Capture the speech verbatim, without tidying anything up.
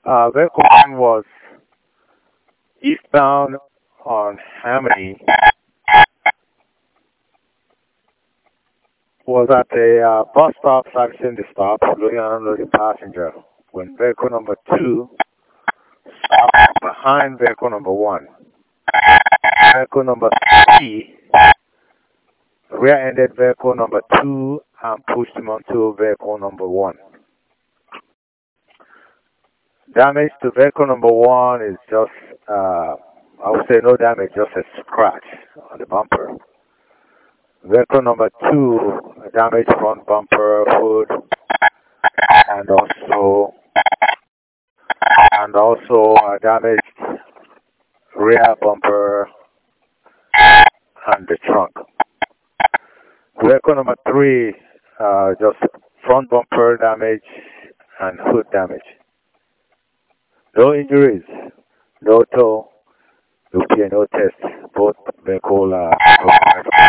Uh, vehicle one was eastbound on Hamady. Was at a uh, bus stop, taxiing the stop, loading and unloading passenger. When vehicle number two stopped behind vehicle number one. Vehicle number three rear-ended vehicle number two and pushed him onto vehicle number one. Damage to vehicle number one is just, uh, I would say no damage, just a scratch on the bumper. Vehicle number two, damaged front bumper, hood, and also and also uh, damaged rear bumper and the trunk. Vehicle number three, uh, just front bumper damage and hood damage. No injuries, no tow, no P and O test. Both vehicle uh,